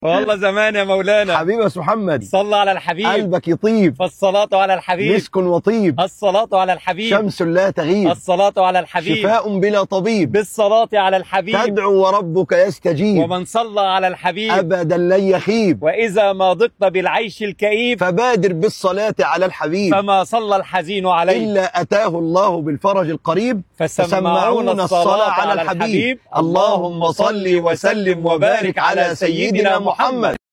والله زمان يا مولانا. حبيبي يا أستاذ محمد، صلى على الحبيب. قلبك يطيب، فالصلاة على الحبيب. مسك وطيب، الصلاة على الحبيب. شمس لا تغيب، الصلاة على الحبيب. شفاء بلا طبيب، بالصلاة على الحبيب. تدعو وربك يستجيب، ومن صلى على الحبيب أبدا لن يخيب. وإذا ما ضقت بالعيش الكئيب فبادر بالصلاة على الحبيب، فما صلى الحزين عليه إلا أتاه الله بالفرج القريب. فسمعون الصلاة على الحبيب. اللهم صل وسلم وبارك على سيدنا محمد.